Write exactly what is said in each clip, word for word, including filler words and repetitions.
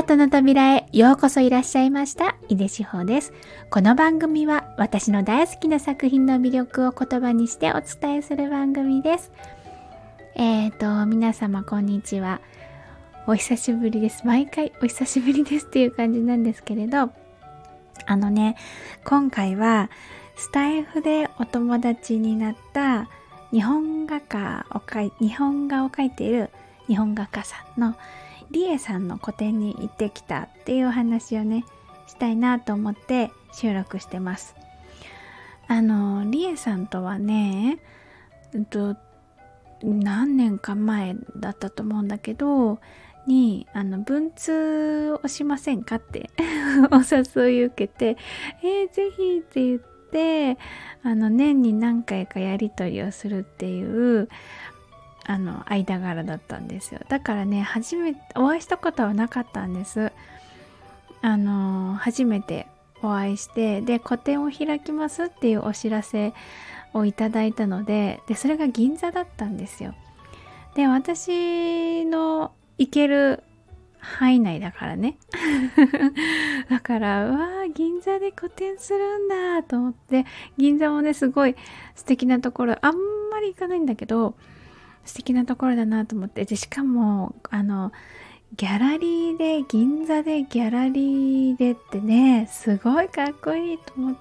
ートの扉へようこそいらっしゃいました。井出志保です。この番組は私の大好きな作品の魅力を言葉にしてお伝えする番組です。えーと、皆様こんにちは。お久しぶりです。毎回お久しぶりですっていう感じなんですけれど、あのね、今回はスタイフでお友達になった日本画家を描い、日本画を描いている日本画家さんのリエさんの個展に行ってきたっていうお話をねしたいなと思って収録してます。あのリエさんとはね、うんと何年か前だったと思うんだけどにあの文通をしませんかってお誘い受けて、えー、ぜひって言ってあの年に何回かやり取りをするっていうあの間柄だったんですよ。だからね、初めてお会いしたことはなかったんです。あの初めてお会いして、で個展を開きますっていうお知らせをいただいたので、でそれが銀座だったんですよ。で私の行ける範囲内だからねだからうわー銀座で個展するんだと思って、銀座もねすごい素敵なところ、あんまり行かないんだけど素敵なところだなと思って、でしかもあのギャラリーで銀座でギャラリーでってねすごいかっこいいと思って、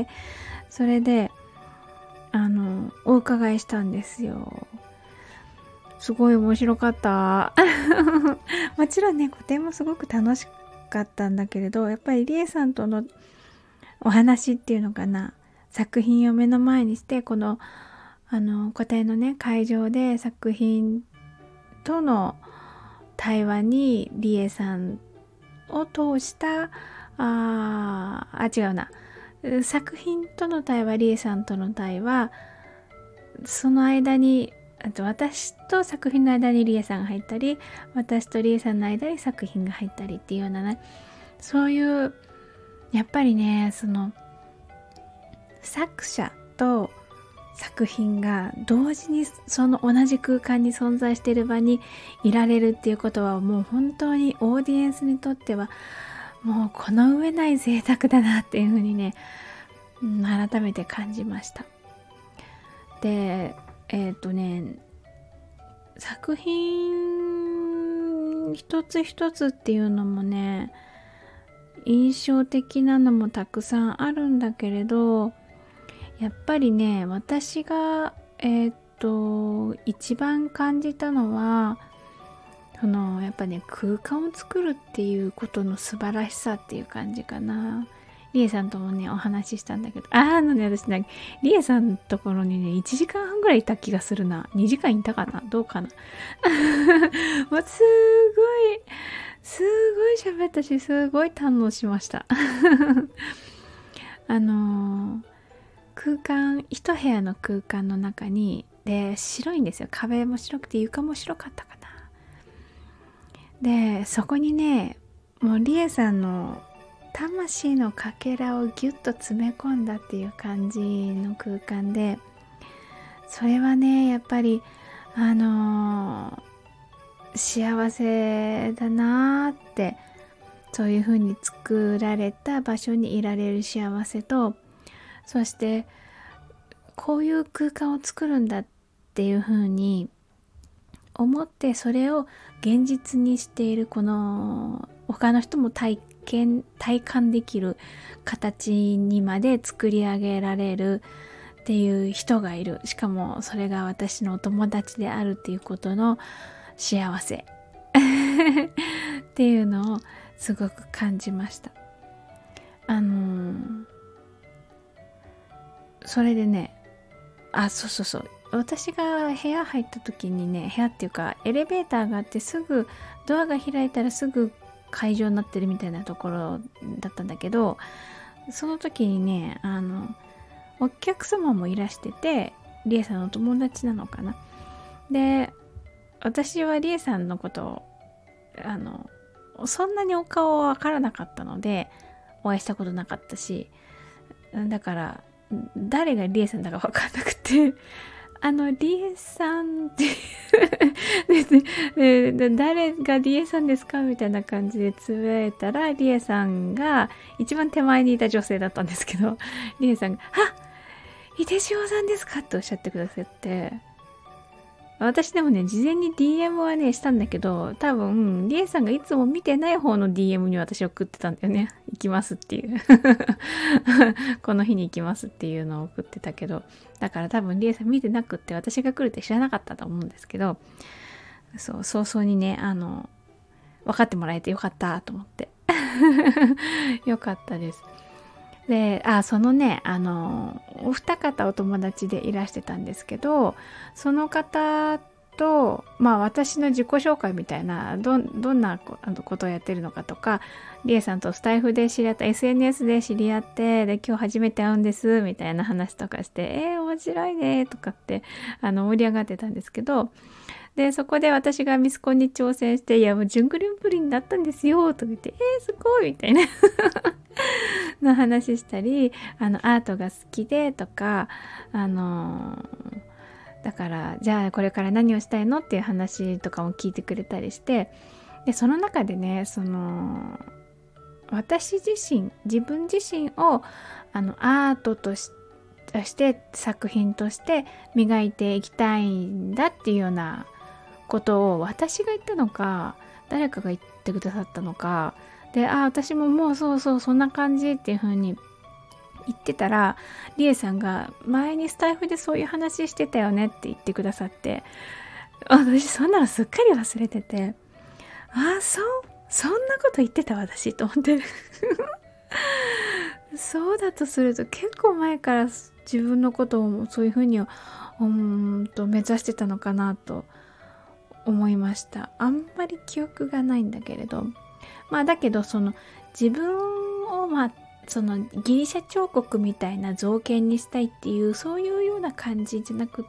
それであのお伺いしたんですよ。すごい面白かったもちろんね個展もすごく楽しかったんだけれど、やっぱりリエさんとのお話っていうのかな、作品を目の前にしてこのあの個展のね会場で作品との対話にリエさんを通したああ違うな作品との対話、リエさんとの対話、その間にあと私と作品の間にリエさんが入ったり、私とリエさんの間に作品が入ったりっていうようなね、そういうやっぱりねその作者と作品が同時にその同じ空間に存在している場にいられるっていうことは、もう本当にオーディエンスにとってはもうこの上ない贅沢だなっていうふうにね、うん、改めて感じました。でえっとね作品一つ一つっていうのもね印象的なのもたくさんあるんだけれど、やっぱりね私がえっと一番感じたのはそのやっぱね空間を作るっていうことの素晴らしさっていう感じかな。リエさんともねお話ししたんだけど、あーあのね私ねリエさんのところにねいちじかんはんぐらいいた気がするな。にじかんいたかな、どうかなもうすごいすごい喋ったし、すごい堪能しましたあのー空間一部屋の空間の中にで白いんですよ。壁も白くて床も白かったかな。でそこにねもうリエさんの魂のかけらをギュッと詰め込んだっていう感じの空間で、それはねやっぱりあのー、幸せだなーって、そういう風に作られた場所にいられる幸せと、そしてこういう空間を作るんだっていう風に思ってそれを現実にしているこの他の人も体験体感できる形にまで作り上げられるっていう人がいる。しかもそれが私のお友達であるっていうことの幸せっていうのをすごく感じました。あのー、それでねあそうそうそう私が部屋入った時にね、部屋っていうかエレベーターがあってすぐドアが開いたらすぐ会場になってるみたいなところだったんだけど、その時にねあのお客様もいらしてて、リエさんの友達なのかな。で私はリエさんのことをあのそんなにお顔はわからなかったのでお会いしたことなかったし、だから誰がリエさんだかわかんなくてあのリエさんってででで誰がリエさんですかみたいな感じでつぶやいたら、リエさんが一番手前にいた女性だったんですけど、リエさんが「あ、井出志保さんですか?」っておっしゃってくださって、私でもね事前に ディーエム はねしたんだけど、多分リエさんがいつも見てない方の ディーエム に私送ってたんだよね。行きますっていうこの日に行きますっていうのを送ってたけど、だから多分リエさん見てなくって、私が来るって知らなかったと思うんですけど、そう早々にね、あの分かってもらえてよかったと思ってよかったです。で、あ、そのね、あのお二方お友達でいらしてたんですけど、その方と、まあ私の自己紹介みたいな、どどんなことをやってるのかとか、リエさんとスタイフで知り合った、エスエヌエス で知り合って、で今日初めて会うんですみたいな話とかして、えー、面白いねとかってあの盛り上がってたんですけど、でそこで私がミスコンに挑戦して、いやもう準グループリになったんですよとか言って、えー、すごいみたいなの話したり、あのアートが好きでとか、あのだからじゃあこれから何をしたいのっていう話とかも聞いてくれたりして、でその中でね、その私自身自分自身をあのアートとし、して作品として磨いていきたいんだっていうようなことを私が言ったのか、誰かが言ってくださったのかで、あ、私ももうそうそうそんな感じっていう風に言ってたら、リエさんが前にスタイフでそういう話してたよねって言ってくださって、私そんなのすっかり忘れてて、あ、そうそんなこと言ってた私と思ってそうだとすると結構前から自分のことをそういう風にうーんと目指してたのかなと思いました。あんまり記憶がないんだけれど、まあだけどその自分をまあそのギリシャ彫刻みたいな造形にしたいっていうそういうような感じじゃなくって、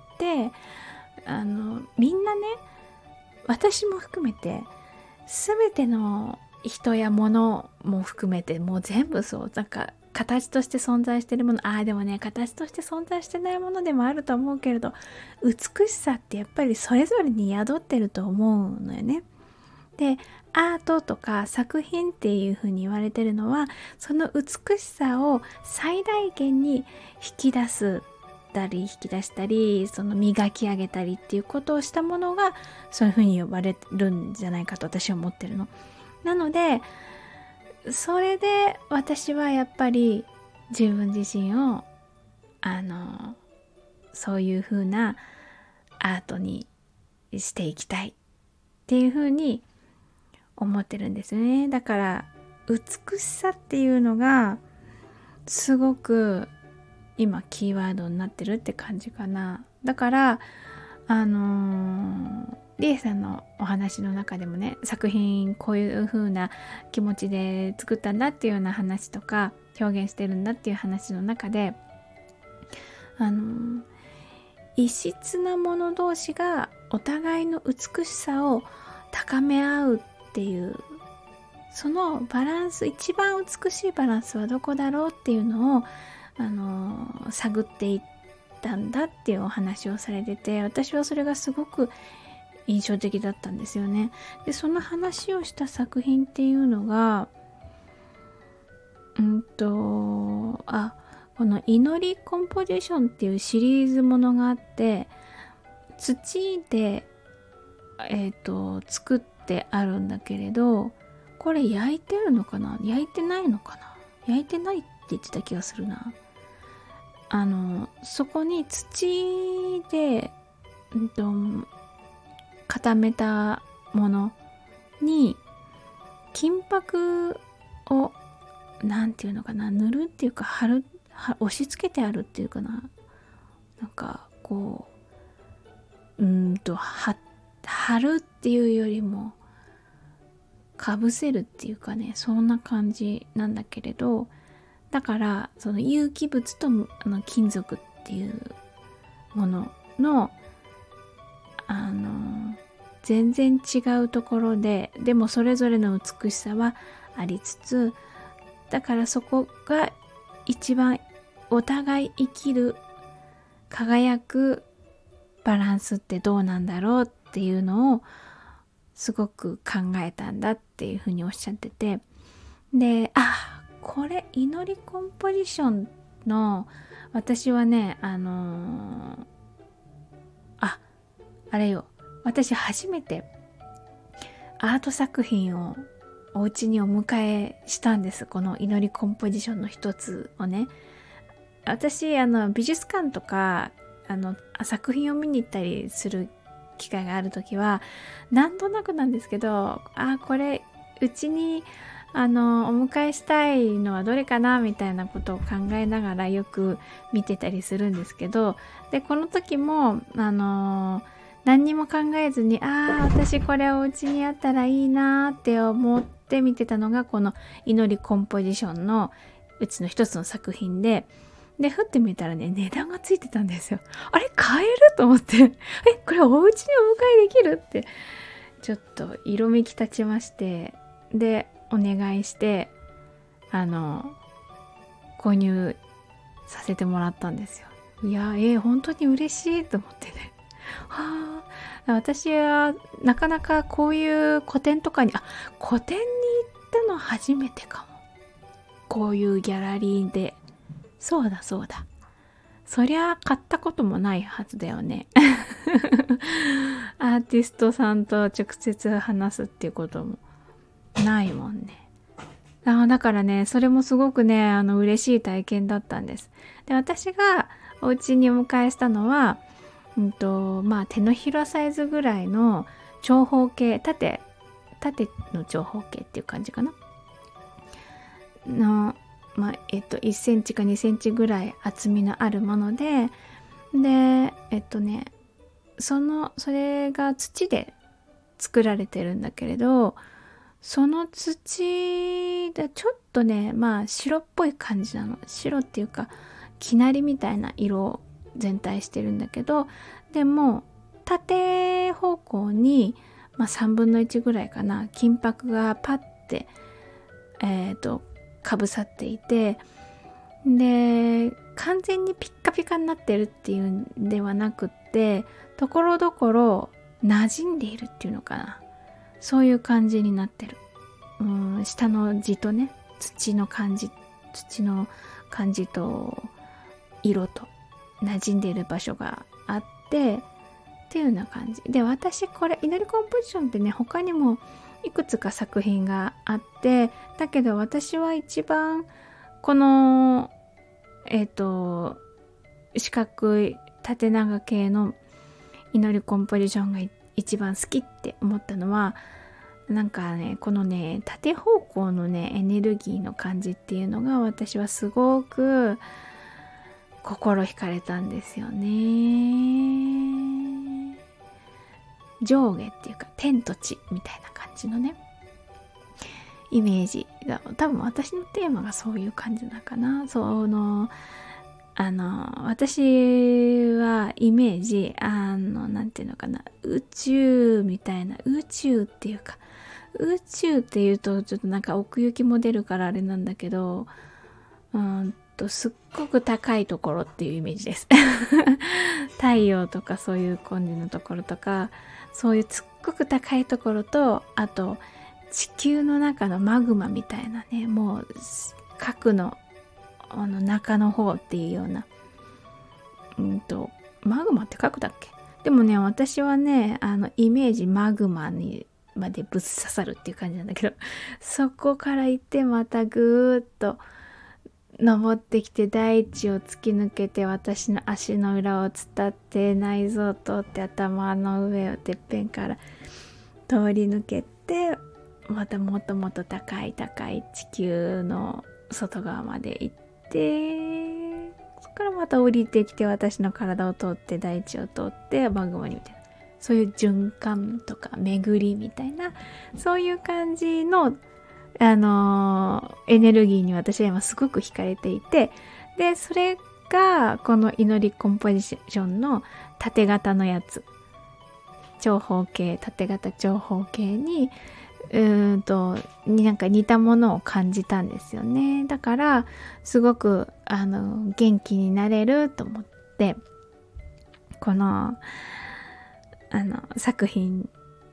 あのみんなね、私も含めて全ての人や物も含めてもう全部そう、なんか形として存在してるもの、ああでもね形として存在してないものでもあると思うけれど、美しさってやっぱりそれぞれに宿ってると思うのよね。でアートとか作品っていう風に言われてるのは、その美しさを最大限に引き出すたり引き出したり、その磨き上げたりっていうことをしたものがそういう風に呼ばれるんじゃないかと私は思ってるの。なのでそれで私はやっぱり自分自身をあのそういう風なアートにしていきたいっていう風に思ってるんですよね。だから美しさっていうのがすごく今キーワードになってるって感じかな。だからあのー、リエさんのお話の中でもね、作品こういう風な気持ちで作ったんだっていうような話とか表現してるんだっていう話の中で、あのー、異質なもの同士がお互いの美しさを高め合うっていう、そのバランス、一番美しいバランスはどこだろうっていうのを、あのー、探っていったんだっていうお話をされてて、私はそれがすごく印象的だったんですよね。でその話をした作品っていうのがうんとあこの祈りコンポジションっていうシリーズものがあって、土でえっと作ってあるんだけれど、これ焼いてるのかな、焼いてないのかな、焼いてないって言ってた気がするな。あのそこに土で、うんと、固めたものに金箔をなんていうのかな、塗るっていうか貼る、押し付けてあるっていうかな、なんかこううーんと貼るっていうよりもかぶせるっていうかね、そんな感じなんだけれど、だからその有機物とあの金属っていうもののあの全然違うところで、でもそれぞれの美しさはありつつ、だからそこが一番お互い生きる輝くバランスってどうなんだろうっていうのをすごく考えたんだっていうふうにおっしゃってて、で、あ、これ祈りコンポジションの、私はね、あのー、あ、あれよ、私初めてアート作品をお家にお迎えしたんです。この祈りコンポジションの一つをね。私、あの、美術館とか、あの、作品を見に行ったりする機会があるときは、なんとなくなんですけど、あ、これ、うちに、あの、お迎えしたいのはどれかなみたいなことを考えながらよく見てたりするんですけど、で、この時も、あの、何にも考えずに、ああ、私これお家にあったらいいなーって思って見てたのが、この祈りコンポジションのうちの一つの作品で、で、ふってみたらね、値段がついてたんですよ。あれ、買えると思って、え、これお家にお迎えできるって、ちょっと色めき立ちまして、で、お願いして、あの、購入させてもらったんですよ。いや、えー、本当に嬉しいと思ってね。はあ、私はなかなかこういう個展とかに、あ、個展に行ったの初めてかも。こういうギャラリーで。そうだそうだ。そりゃ買ったこともないはずだよね。アーティストさんと直接話すっていうこともないもんね。あ、だからね、それもすごくね、あの嬉しい体験だったんです。で、私がお家にお迎えしたのは、うんと、まあ手のひらサイズぐらいの長方形、縦、縦の長方形っていう感じかな。の、まあ、えっと、いっセンチかにセンチぐらい厚みのあるもので、で、えっとね、その、それが土で作られてるんだけれど、その土でちょっとね、まあ白っぽい感じなの。白っていうか、生成りみたいな色を全体してるんだけど、でも、縦方向に、まあさんぶんのいちぐらいかな、金箔がパッて、えっと、かぶさっていて、で、完全にピッカピカになってるっていうんではなくって、ところどころ馴染んでいるっていうのかな。そういう感じになってる。うん、下の地とね、土の感じ、土の感じと色と馴染んでいる場所があって、っていうような感じ。で、私これ、祈りコンポジションってね、他にもいくつか作品があって、だけど私は一番このえっと四角い縦長系の祈りコンポジションが一番好きって思ったのは、なんかね、このね、縦方向のねエネルギーの感じっていうのが私はすごく心惹かれたんですよね。上下っていうか天と地みたいな感じのねイメージが、多分私のテーマがそういう感じなのかな。そのあの私はイメージ、あのなんていうのかな、宇宙みたいな、宇宙っていうか宇宙っていうとちょっとなんか奥行きも出るからあれなんだけど、うんとすっごく高いところっていうイメージです。太陽とかそういう感じのところとか、そういうすっごく高いところと、あと地球の中のマグマみたいなね、もう核のあの中の方っていうような、うんとマグマって核だっけ？でもね、私はね、あのイメージマグマにまでぶっ刺さるっていう感じなんだけど、そこから行ってまたぐーっと登ってきて大地を突き抜けて、私の足の裏を伝って内臓を通って頭の上をてっぺんから通り抜けて、またもっともっと高い高い地球の外側まで行って、そこからまた降りてきて私の体を通って大地を通ってマグマにみたいな、そういう循環とか巡りみたいな、そういう感じのあのー、エネルギーに私は今すごく惹かれていて、でそれがこの祈りコンポジションの縦型のやつ、長方形、縦型長方形にうーんとになんか似たものを感じたんですよね。だからすごくあの元気になれると思ってこのあの作品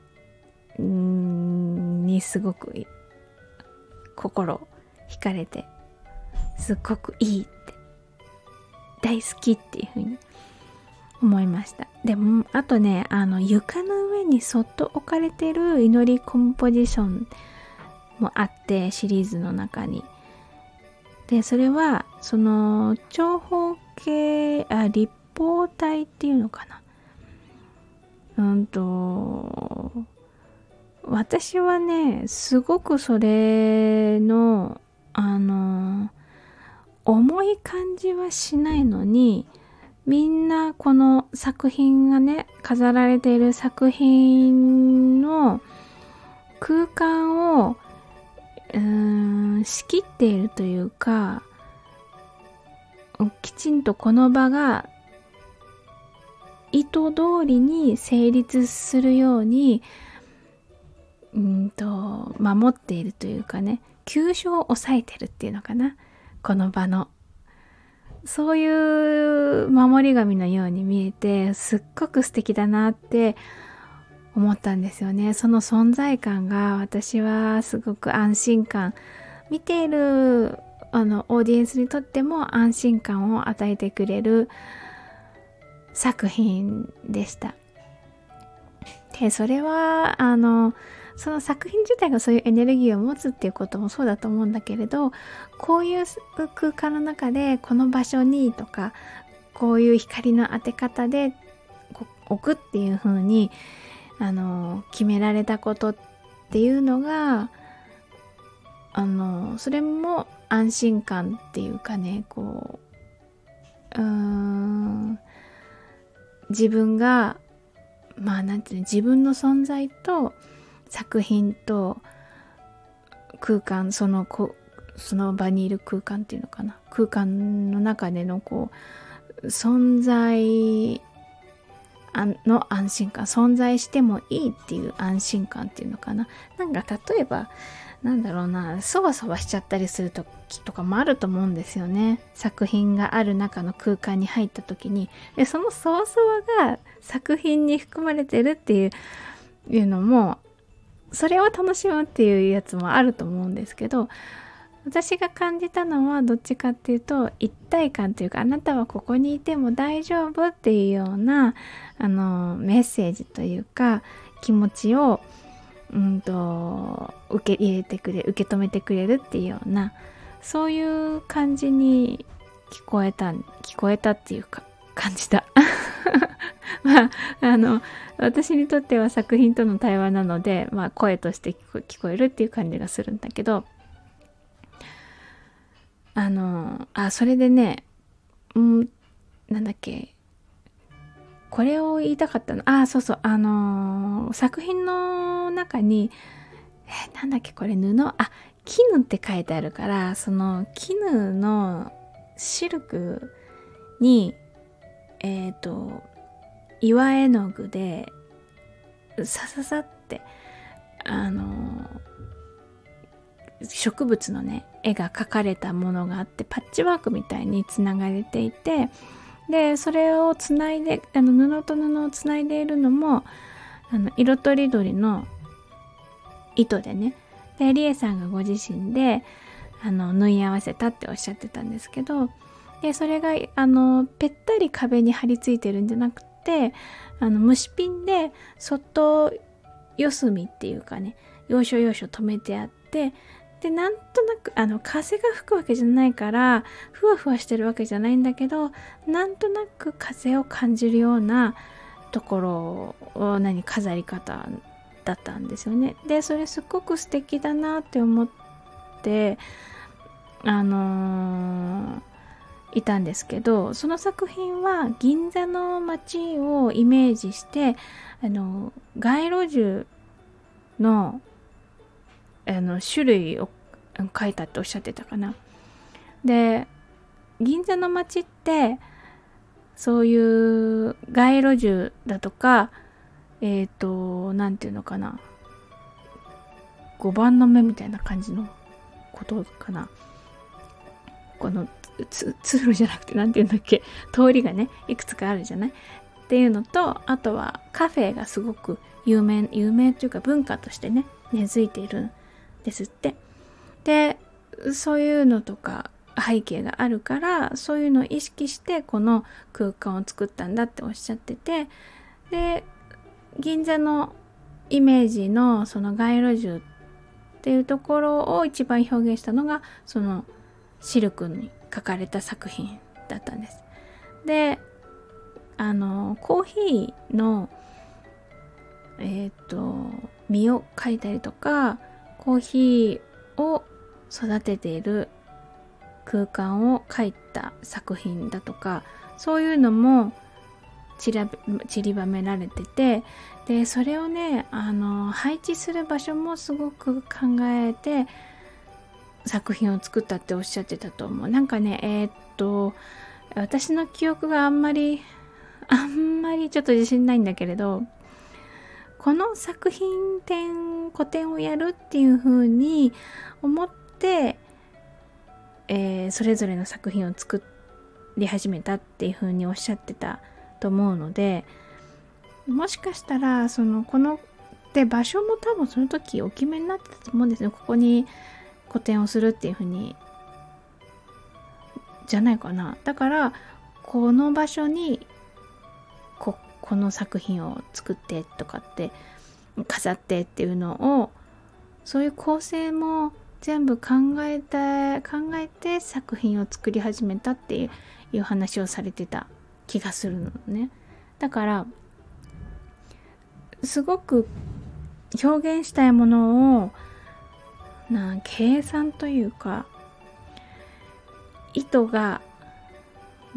にすごく心惹かれて、すっごくいいって大好きっていう風に思いました。でもあとね、あの床の上にそっと置かれてる祈りコンポジションもあって、シリーズの中に。でそれはその長方形あ立方体っていうのかな、うんと私はねすごくそれのあの重い感じはしないのに、みんなこの作品がね飾られている作品の空間をうーん仕切っているというか、きちんとこの場が意図通りに成立するようにうんと守っているというかね、急所を抑えてるっていうのかな、この場のそういう守り神のように見えて、すっごく素敵だなって思ったんですよね。その存在感が私はすごく安心感、見ているあのオーディエンスにとっても安心感を与えてくれる作品でした。でそれはあのその作品自体がそういうエネルギーを持つっていうこともそうだと思うんだけれど、こういう空間の中でこの場所にとか、こういう光の当て方で置くっていう風にあの決められたことっていうのが、あのそれも安心感っていうかね、こううーん自分がまあなんていうの、自分の存在と作品と空間、そのこその場にいる空間っていうのかな、空間の中でのこう存在の安心感、存在してもいいっていう安心感っていうのかな。なんか例えばなんだろうな、そわそわしちゃったりする時とかもあると思うんですよね。作品がある中の空間に入った時に、でそのそわそわが作品に含まれてるっていう、いうのも、それを楽しむっていうやつもあると思うんですけど、私が感じたのはどっちかっていうと一体感というか、あなたはここにいても大丈夫っていうようなあのメッセージというか気持ちをうんと受け入れてくれ、受け止めてくれるっていうような、そういう感じに聞こえた聞こえたっていうか感じたまああの私にとっては作品との対話なので、まあ声として聞こ、聞こえるっていう感じがするんだけど、あのあそれでね、うんなんだっけ、これを言いたかったの、あそうそう、あのー、作品の中にえなんだっけこれ布あ絹って書いてあるから、その絹のシルクにえっと岩絵の具でさささってあの植物のね絵が描かれたものがあって、パッチワークみたいにつながれていて、でそれをつないであの布と布をつないでいるのもあの色とりどりの糸でね、でリエさんがご自身であの縫い合わせたっておっしゃってたんですけど、でそれがあのぺったり壁に貼り付いてるんじゃなくて、あの虫ピンでそっと四隅っていうかね、要所要所止めてあって、でなんとなくあの風が吹くわけじゃないからふわふわしてるわけじゃないんだけど、なんとなく風を感じるようなところを何飾り方だったんですよね。でそれすっごく素敵だなって思ってあのーいたんですけど、その作品は銀座の街をイメージしてあの街路樹のあの種類を書いたっておっしゃってたかな。で銀座の街ってそういう街路樹だとかえっとなんていうのかな、ごばんの目みたいな感じのことかな、この通路じゃなくてなんていうんだっけ、通りがねいくつかあるじゃない。 っていうのと、あとはカフェがすごく有名有名というか文化としてね根付いているんですって。でそういうのとか背景があるから、そういうのを意識してこの空間を作ったんだっておっしゃってて、で銀座のイメージのその街路樹っていうところを一番表現したのがそのシルクに描かれた作品だったんです。であのコーヒーのえっと実を描いたりとか、コーヒーを育てている空間を描いた作品だとか、そういうのも散ら散りばめられてて、でそれをねあの配置する場所もすごく考えて作品を作ったっておっしゃってたと思う。なんかねえー、っと私の記憶があんまりあんまりちょっと自信ないんだけれど、この作品展個展をやるっていう風に思って、えー、それぞれの作品を作り始めたっていう風におっしゃってたと思うので、もしかしたらそのこので場所も多分その時お決めになってたと思うんですよ。ここに個展をするっていう風にじゃないかな。だからこの場所にここの作品を作ってとかって飾ってっていうのを、そういう構成も全部考えて考えて作品を作り始めたっていう話をされてた気がするのね。だからすごく表現したいものをな計算というか、糸が、うん、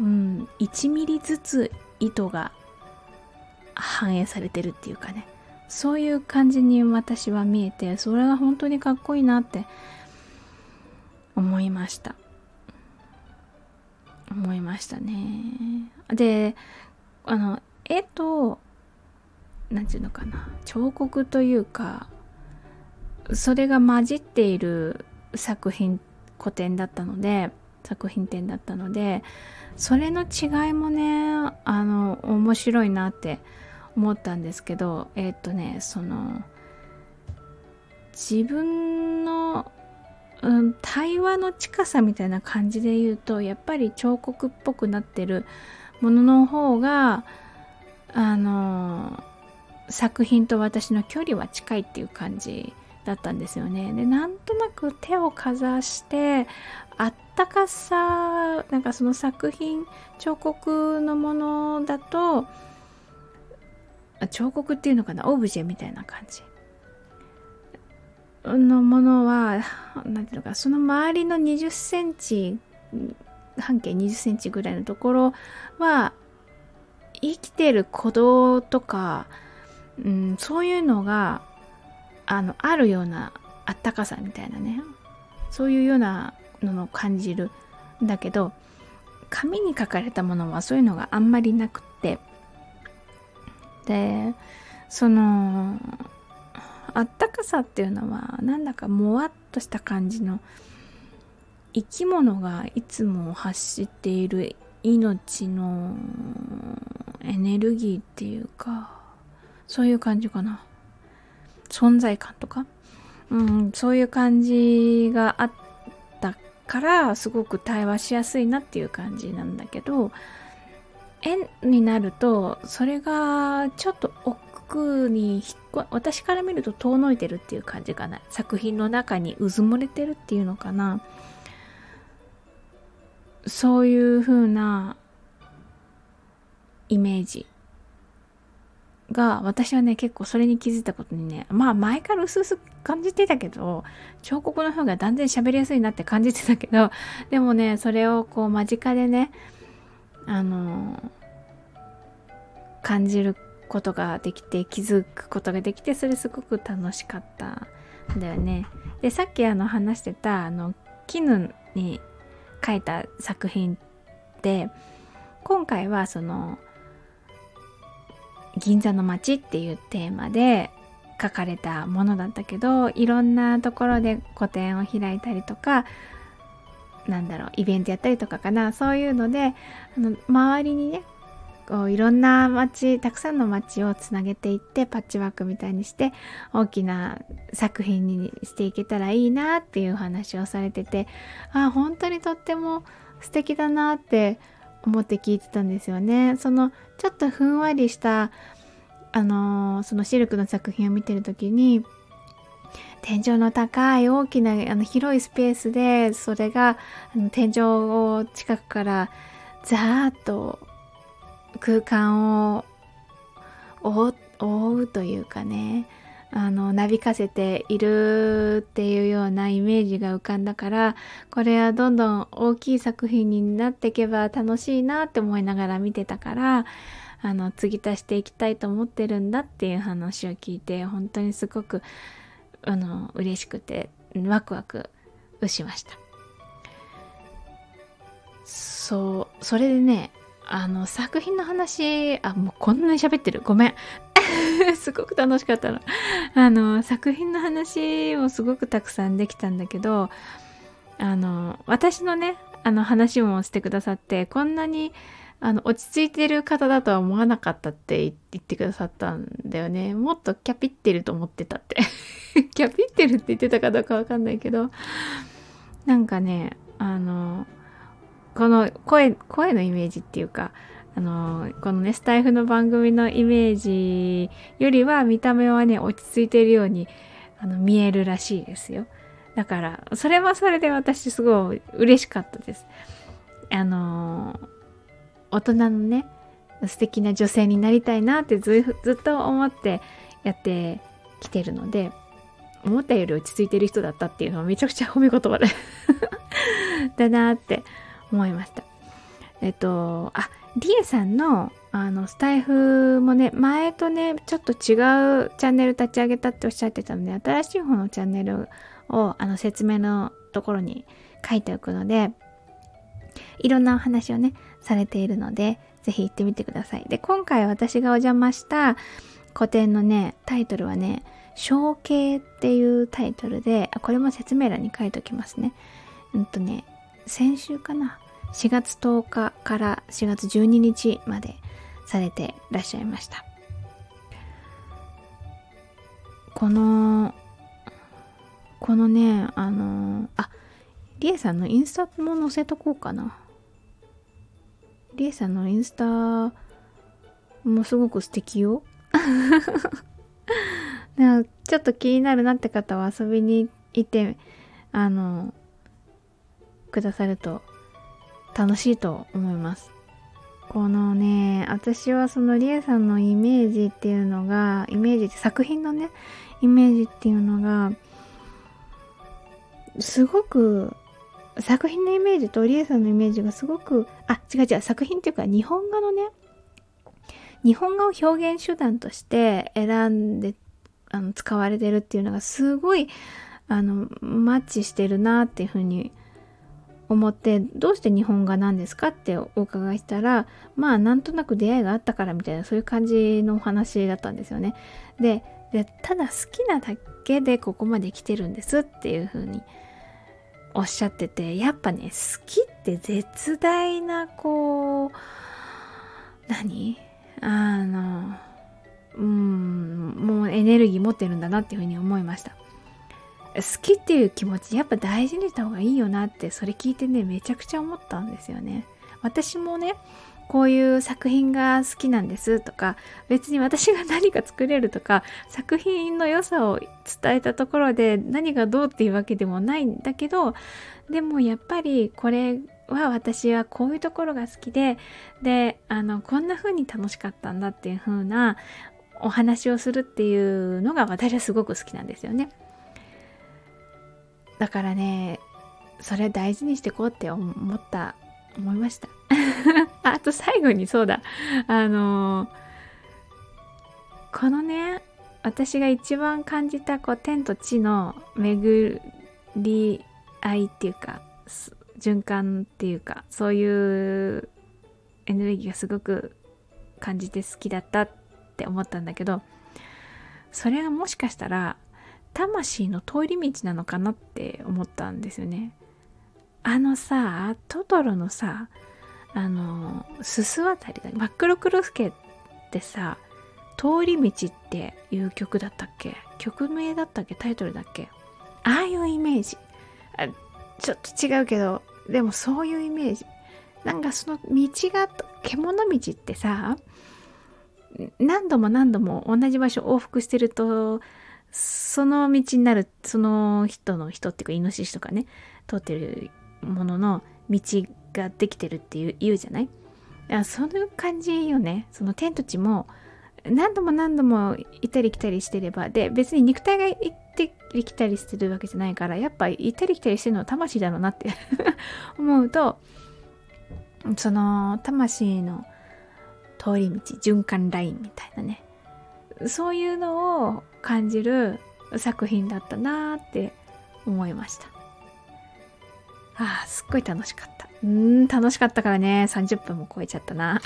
いちミリずつ糸が反映されてるっていうかね、そういう感じに私は見えて、それが本当にかっこいいなって思いました思いましたね。であの絵となんていうのかな、彫刻というか、それが混じっている作品個展だったので作品展だったので、それの違いもねあの面白いなって思ったんですけど、えー、っとねその自分の、うん、対話の近さみたいな感じで言うと、やっぱり彫刻っぽくなってるものの方があの作品と私の距離は近いっていう感じだったんですよね。でなんとなく手をかざしてあったかさ、なんかその作品彫刻のものだと、彫刻っていうのかな、オブジェみたいな感じのものはなんていうのか、その周りのにじゅっセンチ半径にじゅっセンチぐらいのところは生きてる鼓動とか、うん、そういうのがあのあるようなあったかさみたいなね、そういうようなのを感じるんだけど、紙に書かれたものはそういうのがあんまりなくって、でそのあったかさっていうのはなんだかもわっとした感じの、生き物がいつも発している命のエネルギーっていうか、そういう感じかな、存在感とか、うん、そういう感じがあったからすごく対話しやすいなっていう感じなんだけど、絵になるとそれがちょっと奥に私から見ると遠のいてるっていう感じかな。作品の中にうずもれてるっていうのかな、そういう風なイメージが、私はね結構それに気づいたことにね、まあ前からうすうす感じてたけど、彫刻の方が断然喋りやすいなって感じてたけど、でもねそれをこう間近でねあの感じることができて、気づくことができて、それすごく楽しかったんだよね。でさっきあの話してたあの絹に描いた作品で、今回はその銀座の街っていうテーマで書かれたものだったけど、いろんなところで個展を開いたりとか、なんだろうイベントやったりとかかな、そういうのであの周りにねこういろんな街、たくさんの街をつなげていってパッチワークみたいにして大きな作品にしていけたらいいなっていう話をされてて、あ、本当にとっても素敵だなって思って聞いてたんですよね。そのちょっとふんわりしたあのー、そのシルクの作品を見てる時に、天井の高い大きなあの広いスペースで、それがあの天井を近くからザーッと空間を覆う、覆うというかね、あのなびかせているっていうようなイメージが浮かんだから、これはどんどん大きい作品になっていけば楽しいなって思いながら見てたから、あの継ぎ足していきたいと思ってるんだっていう話を聞いて、本当にすごくあの嬉しくてワクワクしました。そうそれでね、あの作品の話、あ、もうこんなに喋ってる、ごめんすごく楽しかったの。あの作品の話をすごくたくさんできたんだけど、あの私のねあの話もしてくださって、こんなにあの落ち着いてる方だとは思わなかったって言ってくださったんだよね。もっとキャピってると思ってたってキャピってるって言ってたかどうかわかんないけど、なんかね、あのこの声声のイメージっていうか、あのこのねスタイフの番組のイメージよりは見た目はね落ち着いているようにあの見えるらしいですよ。だからそれはそれで私すごい嬉しかったです。あの大人のね素敵な女性になりたいなってず, ずっと思ってやってきてるので、思ったより落ち着いてる人だったっていうのはめちゃくちゃ褒め言葉でだなって思いました。えっとあリエさんのあのスタイフもね、前とねちょっと違うチャンネル立ち上げたっておっしゃってたので、新しい方のチャンネルをあの説明のところに書いておくので、いろんなお話をねされているので、ぜひ行ってみてください。で、今回私がお邪魔した個展のねタイトルはね、象形っていうタイトルで、あ、これも説明欄に書いておきますね。うんとね先週かな、しがつとおかからしがつじゅうににちまでされてらっしゃいました。このこのね、あのあリエさんのインスタも載せとこうかな。リエさんのインスタもすごく素敵よなんかちょっと気になるなって方は遊びに行ってあのくださると楽しいと思います。このね、私はそのリエさんのイメージっていうのが、イメージって作品のねイメージっていうのがすごく、作品のイメージとリエさんのイメージがすごく、あ、違う違う、作品っていうか日本画のね、日本画を表現手段として選んであの使われてるっていうのがすごいあのマッチしてるなっていうふうに思って、どうして日本画なんですかってお伺いしたら、まあなんとなく出会いがあったからみたいな、そういう感じのお話だったんですよね。で、でただ好きなだけでここまで来てるんですっていうふうにおっしゃってて、やっぱね、好きって絶大なこう何あのうんもうエネルギー持ってるんだなっていうふうに思いました。好きっていう気持ちやっぱ大事にした方がいいよなって、それ聞いてねめちゃくちゃ思ったんですよね。私もねこういう作品が好きなんですとか、別に私が何か作れるとか作品の良さを伝えたところで何がどうっていうわけでもないんだけど、でもやっぱりこれは私はこういうところが好きで、であのこんな風に楽しかったんだっていう風なお話をするっていうのが私はすごく好きなんですよね。だからね、それ大事にしていこうって思った思いましたあと最後にそうだ、あのー、このね私が一番感じたこう天と地の巡り合いっていうか循環っていうか、そういうエネルギーがすごく感じて好きだったって思ったんだけど、それがもしかしたら魂の通り道なのかなって思ったんですよね。あのさ、トトロのさ、 あのすす渡りだ、真っ黒クロスケってさ、通り道っていう曲だったっけ、曲名だったっけ、タイトルだっけ、ああいうイメージ。あ、ちょっと違うけど、でもそういうイメージ。なんかその道が、獣道ってさ、何度も何度も同じ場所往復してると、その道になる、その人の人っていうかイノシシとかね、通ってるものの道ができてるっていう言うじゃない。あ、そういう感じよね。その天と地も何度も何度も行ったり来たりしてれば、で別に肉体が行ってきたりしてるわけじゃないから、やっぱ行ったり来たりしてるのは魂だろうなって思うと、その魂の通り道、循環ラインみたいなね、そういうのを感じる作品だったなーって思いました。ああ、すっごい楽しかった。うーん、楽しかったからね、さんじゅっぷんも超えちゃったな。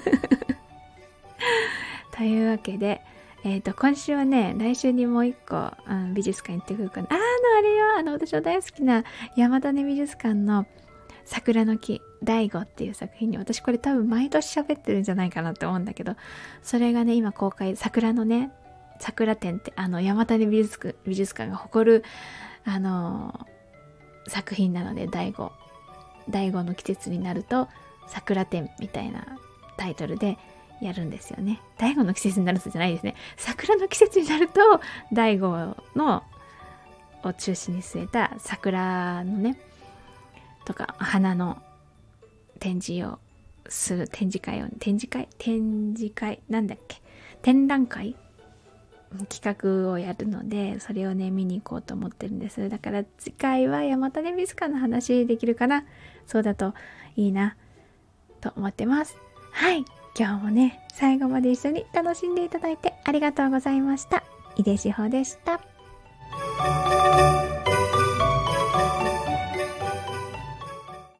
というわけで、えっと、今週はね、来週にもう一個、うん、美術館行ってくるかな。あの、あれよ、あの、私の大好きな山種美術館の桜の木、大悟っていう作品に、私これ多分毎年喋ってるんじゃないかなって思うんだけど、それがね、今公開、桜のね、桜展って、あの、山種美術館、美術館が誇る、あの、作品なので、大悟。大悟の季節になると、桜展みたいなタイトルでやるんですよね。大悟の季節になるとじゃないですね。桜の季節になると、大悟の、を中心に据えた桜のね、とか、花の展示をする、展示会を、展示会展示会なんだっけ展覧会企画をやるので、それをね見に行こうと思ってるんです。だから次回は山種美術館の話できるかな。そうだといいなと思ってます。はい、今日もね最後まで一緒に楽しんでいただいてありがとうございました。井出志保でした。